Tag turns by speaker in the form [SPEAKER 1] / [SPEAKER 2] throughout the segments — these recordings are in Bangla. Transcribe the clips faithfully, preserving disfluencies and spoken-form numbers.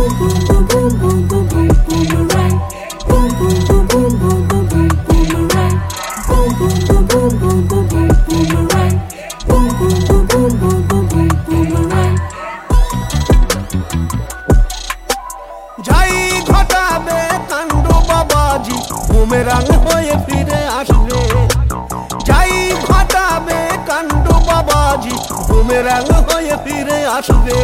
[SPEAKER 1] বুমেরাং হয়ে ফিরে আসবে, যাই ঘটাবে কাণ্ড বাবাজি, বুমেরাং হয়ে ফিরে আসবে।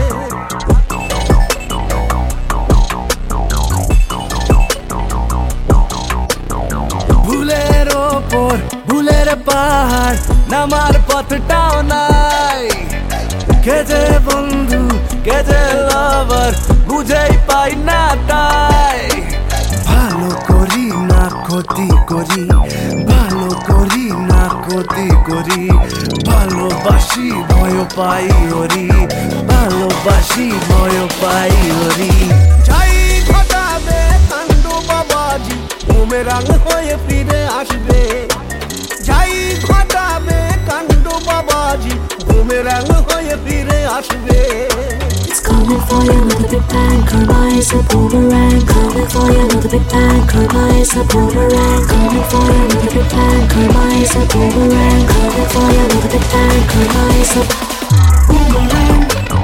[SPEAKER 2] ভুলের ওপর ভুলের পাহাড়, নামার পথটাও নাই। কে যে বন্ধু কে যে লাভার, বুঝেই পাই না তাই। ভালো করি না ক্ষতি করি, ভালো করি না ক্ষতি করি, ভালোবাসি ভয় পাই হরি, ভালোবাসি ভয় পাই হরি।
[SPEAKER 1] যাই ঘটাবে কাণ্ড বাবাজি, বুমেরাং হয়ে ফিরে আসবে, যাই ঘটাবে কাণ্ড বাবাজি, বুমেরাং হয়ে ফিরে আসবে।
[SPEAKER 3] It's coming for you, another big bang. Karma is a boomerang. Coming for you, another big bang. Karma is a boomerang. Coming for you, another big bang. Karma is a boomerang. Coming for you, another big bang. Karma is a boomerang.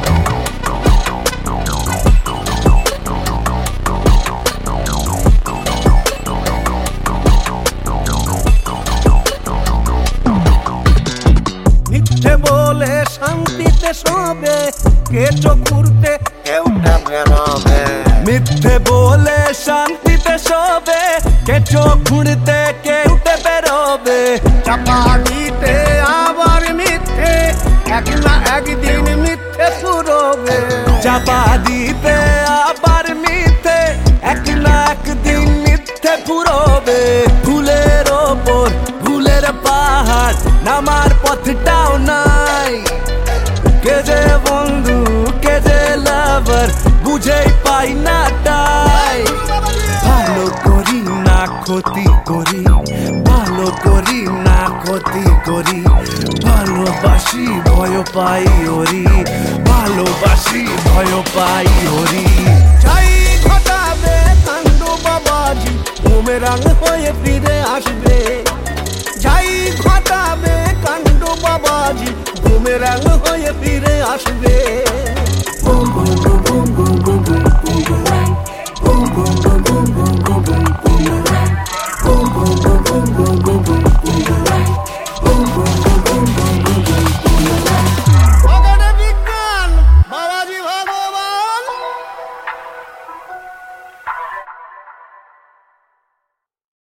[SPEAKER 1] মিথ্যে বলে শান্তিতে শোবে, কেঁচো ঘুরতে কেউটা বেরোবে।
[SPEAKER 2] মিথ্যে বলে শান্তিতে শোবে, কেঁচো খুঁড়তে কেউটে বেরোবে।
[SPEAKER 1] চাপা দিতে আবার মিথ্যে, এক না একদিন মিথ্যে ফুরোবে।
[SPEAKER 2] চাপা দিতে আবার মিথ্যে, এক না একদিন মিথ্যে ফুরোবে। ভুলের ওপর ভুলের পাহাড়, নামার পথটাও নাই। কে যে বন্ধু কে যে লাভার, বুঝেই পাই না তাই। ভালো করি না ক্ষতি করি, ভালো করি না ক্ষতি করি, ভালোবাসি ভয় পাই হরি, ভালোবাসি ভয় পাই হরি।
[SPEAKER 1] যাই ঘটাবে কাণ্ড বাবাজি, বুমেরাং হয়ে ফিরে আসবে, যাই ঘটাবে কাণ্ড বাবাজি, বুমেরাং হয়ে ফিরে আসবে।